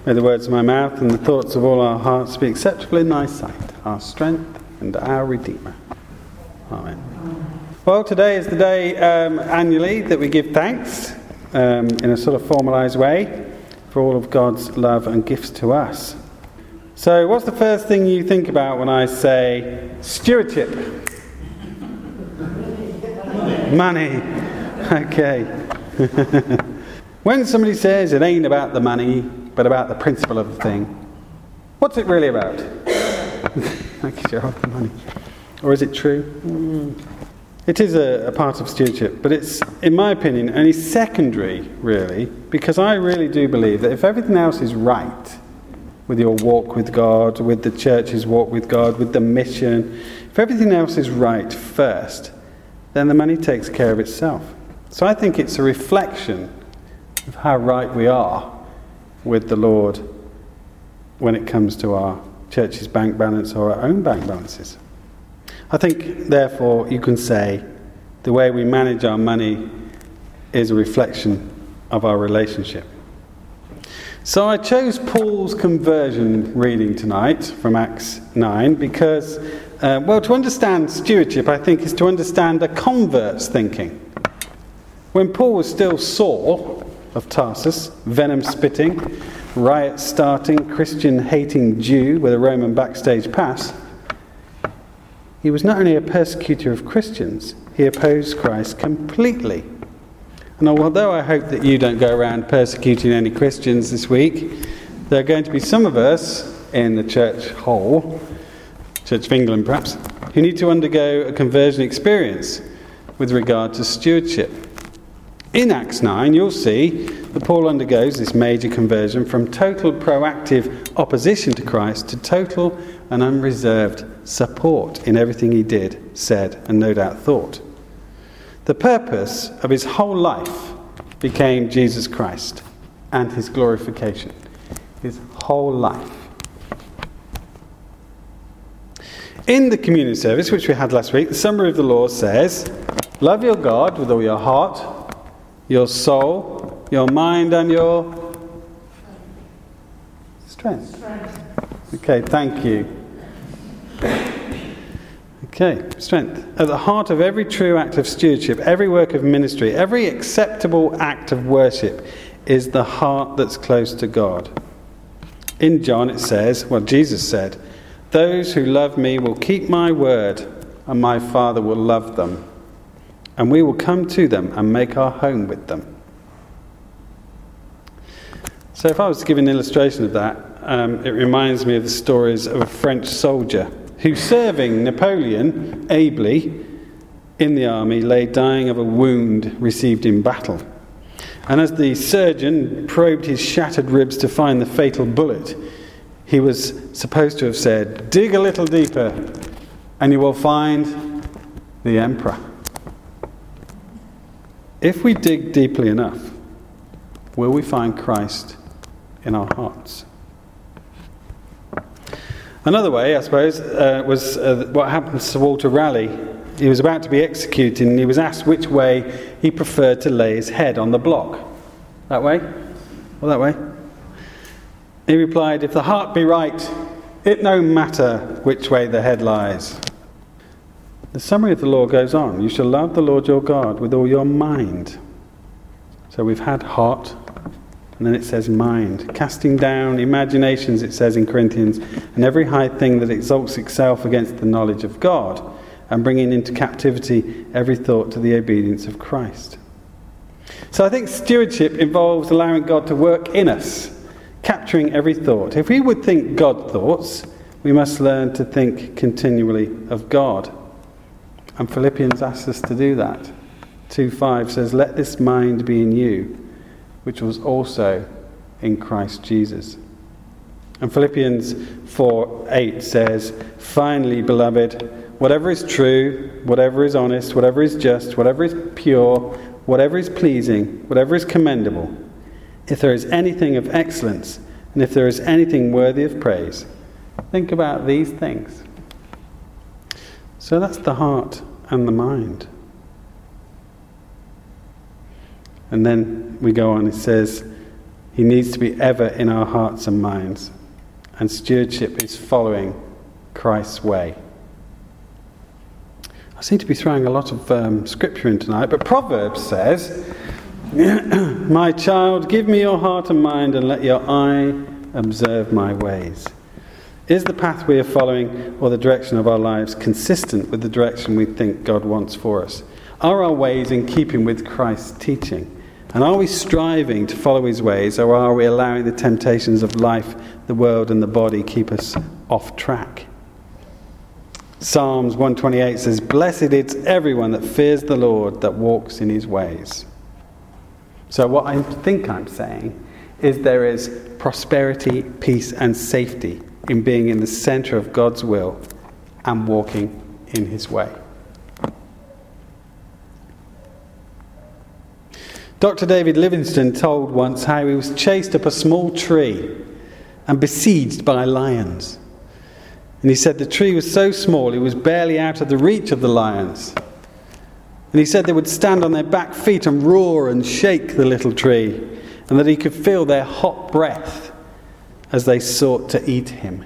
May the words of my mouth and the thoughts of all our hearts be acceptable in thy sight, our strength and our Redeemer. Amen. Well, today is the day annually that we give thanks in a sort of formalised way for all of God's love and gifts to us. So what's the first thing you think about when I say stewardship? Money. Okay. When somebody says it ain't about the money, but about the principle of the thing, what's it really about? Thank you, Gerald, the money. Or is it true? It is a part of stewardship, but it's, in my opinion, only secondary, really, because I really do believe that if everything else is right, with your walk with God, with the church's walk with God, with the mission, if everything else is right first, then the money takes care of itself. So I think it's a reflection of how right we are with the Lord when it comes to our church's bank balance or our own bank balances. I think, therefore, you can say the way we manage our money is a reflection of our relationship. So I chose Paul's conversion reading tonight from Acts 9 because, to understand stewardship, I think, is to understand a convert's thinking. When Paul was still Saul of Tarsus, venom-spitting, riot-starting, Christian-hating Jew with a Roman backstage pass, he was not only a persecutor of Christians, he opposed Christ completely. And although I hope that you don't go around persecuting any Christians this week, there are going to be some of us in the church whole, Church of England perhaps, who need to undergo a conversion experience with regard to stewardship. In Acts 9, you'll see that Paul undergoes this major conversion from total proactive opposition to Christ to total and unreserved support in everything he did, said, and no doubt thought. The purpose of his whole life became Jesus Christ and his glorification. His whole life. In the communion service, which we had last week, the summary of the law says, love your God with all your heart, your soul, your mind, and your strength. Okay, thank you. Okay, strength. At the heart of every true act of stewardship, every work of ministry, every acceptable act of worship is the heart that's close to God. In John it says, Jesus said, those who love me will keep my word, and my Father will love them. And we will come to them and make our home with them. So if I was to give an illustration of that, it reminds me of the stories of a French soldier who, serving Napoleon ably in the army, lay dying of a wound received in battle. And as the surgeon probed his shattered ribs to find the fatal bullet, he was supposed to have said, dig a little deeper and you will find the emperor. If we dig deeply enough, will we find Christ in our hearts? Another way, I suppose, was what happened to Walter Raleigh. He was about to be executed and he was asked which way he preferred to lay his head on the block. That way? Or that way? He replied, if the heart be right, it no matter which way the head lies. The summary of the law goes on. You shall love the Lord your God with all your mind. So we've had heart, and then it says mind. Casting down imaginations, it says in Corinthians, and every high thing that exalts itself against the knowledge of God, and bringing into captivity every thought to the obedience of Christ. So I think stewardship involves allowing God to work in us, capturing every thought. If we would think God thoughts, we must learn to think continually of God. And Philippians asks us to do that. 2:5 says, let this mind be in you, which was also in Christ Jesus. And Philippians 4:8 says, finally, beloved, whatever is true, whatever is honest, whatever is just, whatever is pure, whatever is pleasing, whatever is commendable, if there is anything of excellence, and if there is anything worthy of praise, think about these things. So that's the heart and the mind. And then we go on, it says, He needs to be ever in our hearts and minds. And stewardship is following Christ's way. I seem to be throwing a lot of scripture in tonight, but Proverbs says, "My child, give me your heart and mind, and let your eye observe my ways." Is the path we are following or the direction of our lives consistent with the direction we think God wants for us? Are our ways in keeping with Christ's teaching? And are we striving to follow his ways, or are we allowing the temptations of life, the world and the body keep us off track? Psalms 128 says, "Blessed is everyone that fears the Lord, that walks in his ways." So what I think I'm saying is there is prosperity, peace and safety in being in the centre of God's will and walking in his way. Dr. David Livingstone told once how he was chased up a small tree and besieged by lions. And he said the tree was so small it was barely out of the reach of the lions. And he said they would stand on their back feet and roar and shake the little tree, and that he could feel their hot breath as they sought to eat him.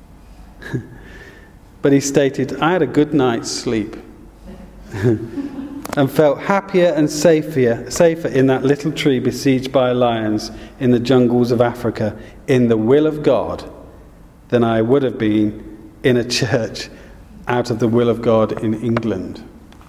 But he stated, "I had a good night's sleep and felt happier and safer in that little tree besieged by lions in the jungles of Africa in the will of God than I would have been in a church out of the will of God in England."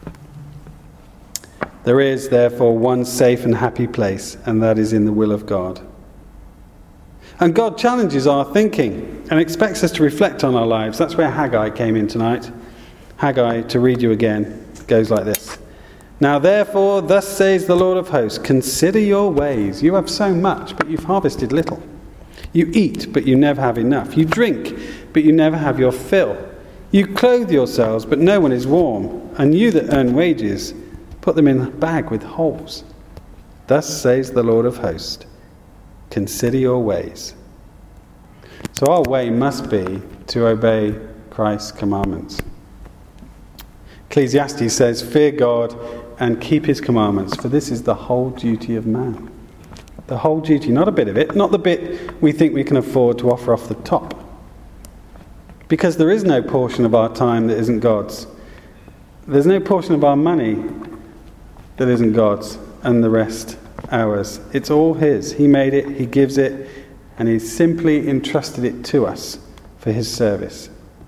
There is, therefore, one safe and happy place, and that is in the will of God. And God challenges our thinking and expects us to reflect on our lives. That's where Haggai came in tonight. Haggai, to read you again, goes like this. "Now therefore, thus says the Lord of hosts, consider your ways. You have so much, but you've harvested little. You eat, but you never have enough. You drink, but you never have your fill. You clothe yourselves, but no one is warm. And you that earn wages, put them in a bag with holes. Thus says the Lord of hosts, consider your ways." So our way must be to obey Christ's commandments. Ecclesiastes says, "Fear God and keep his commandments, for this is the whole duty of man." The whole duty, not a bit of it, not the bit we think we can afford to offer off the top. Because there is no portion of our time that isn't God's. There's no portion of our money that isn't God's, and the rest ours. It's all his. He made it, he gives it, and he's simply entrusted it to us for his service.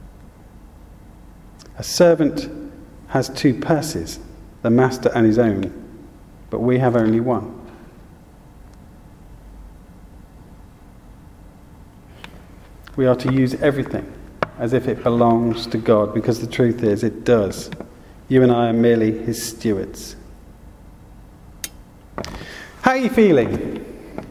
A servant has two purses, the master and his own, but we have only one. We are to use everything as if it belongs to God, because the truth is, it does. You and I are merely his stewards. How are you feeling?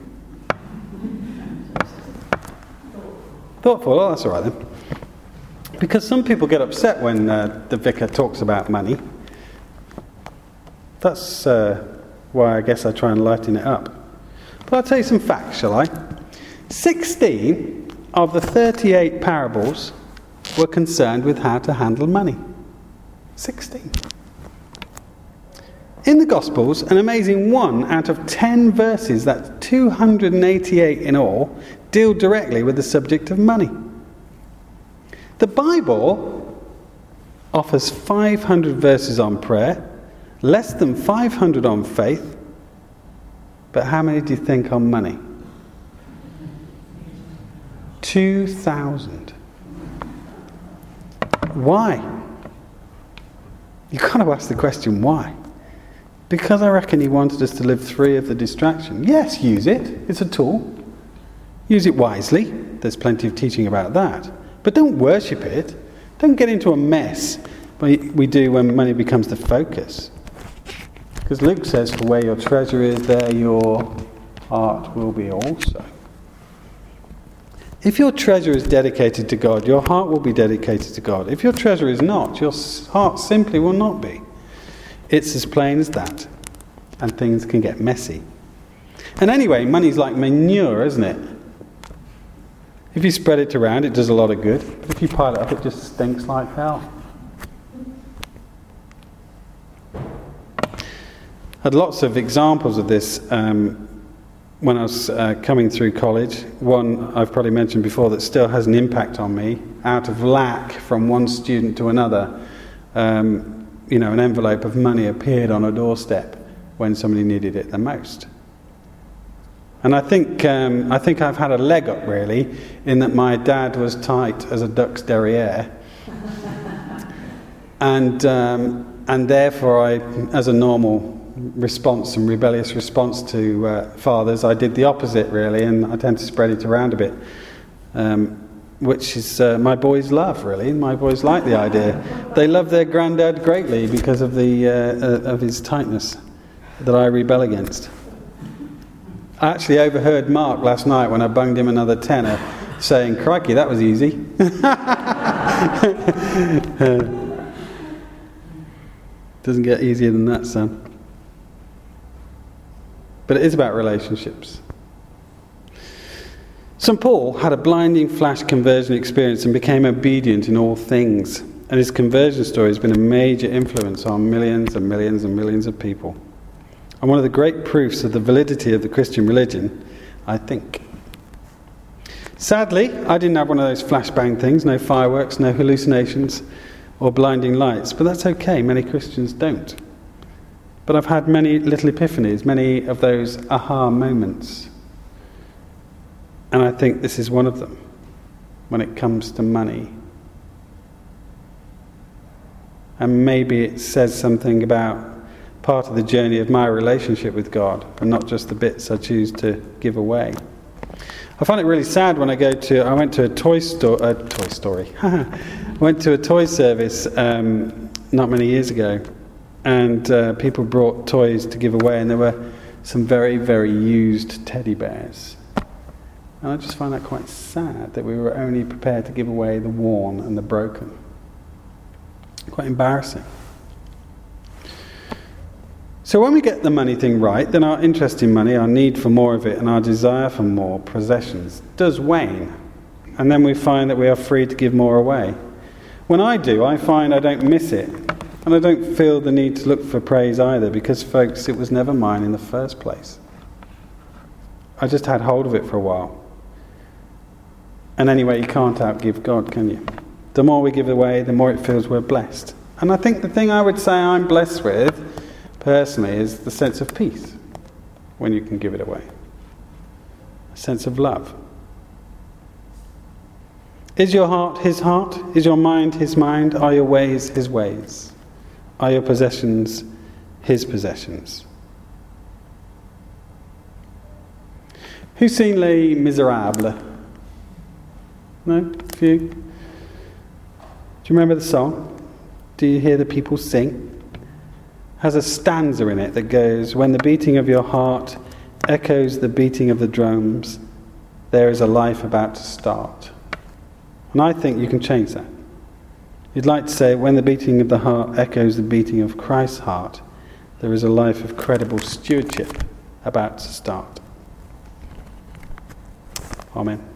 Thoughtful? Oh, that's all right then. Because some people get upset when the vicar talks about money. That's why I guess I try and lighten it up. But I'll tell you some facts, shall I? 16 of the 38 parables were concerned with how to handle money. 16. In the Gospels, an amazing 1 out of 10 verses, that's 288 in all, deal directly with the subject of money. The Bible offers 500 verses on prayer, less than 500 on faith, but how many do you think on money? 2,000. Why? You've got to ask the question, why? Because I reckon he wanted us to live free of the distraction. Yes, use it. It's a tool. Use it wisely. There's plenty of teaching about that. But don't worship it. Don't get into a mess we do when money becomes the focus. Because Luke says, for where your treasure is, there your heart will be also. If your treasure is dedicated to God, your heart will be dedicated to God. If your treasure is not, your heart simply will not be. It's as plain as that. And things can get messy. And anyway, money's like manure, isn't it? If you spread it around, it does a lot of good. But if you pile it up, it just stinks like hell. I had lots of examples of this when I was coming through college, one I've probably mentioned before that still has an impact on me, out of lack from one student to another, an envelope of money appeared on a doorstep when somebody needed it the most. And I think I've had a leg up, really, in that my dad was tight as a duck's derriere. And therefore, as a normal response and rebellious response to fathers, I did the opposite, really, and I tend to spread it around a bit, which is my boys love, really. My boys like the idea. They love their granddad greatly because of of his tightness that I rebel against. I actually overheard Mark last night when I bunged him another tenner saying, "Crikey, that was easy." Doesn't get easier than that, son. But it is about relationships. St. Paul had a blinding flash conversion experience and became obedient in all things. And his conversion story has been a major influence on millions and millions and millions of people. And one of the great proofs of the validity of the Christian religion, I think. Sadly, I didn't have one of those flashbang things, no fireworks, no hallucinations, or blinding lights, but that's okay, many Christians don't. But I've had many little epiphanies, many of those aha moments. And I think this is one of them, when it comes to money. And maybe it says something about part of the journey of my relationship with God, and not just the bits I choose to give away. I find it really sad when I went to a toy story. Went to a toy service not many years ago, and people brought toys to give away, and there were some very, very used teddy bears. And I just find that quite sad that we were only prepared to give away the worn and the broken. Quite embarrassing. So when we get the money thing right, then our interest in money, our need for more of it, and our desire for more possessions does wane. And then we find that we are free to give more away. When I do, I find I don't miss it. And I don't feel the need to look for praise either, because, folks, it was never mine in the first place. I just had hold of it for a while. And anyway, you can't outgive God, can you? The more we give away, the more it feels we're blessed. And I think the thing I would say I'm blessed with, personally, is the sense of peace when you can give it away. A sense of love. Is your heart his heart? Is your mind his mind? Are your ways his ways? Are your possessions his possessions? Who's seen Les Miserables? No? A few? Do you remember the song? Do you hear the people sing? Has a stanza in it that goes, "When the beating of your heart echoes the beating of the drums, there is a life about to start." And I think you can change that. You'd like to say, when the beating of the heart echoes the beating of Christ's heart, there is a life of credible stewardship about to start. Amen.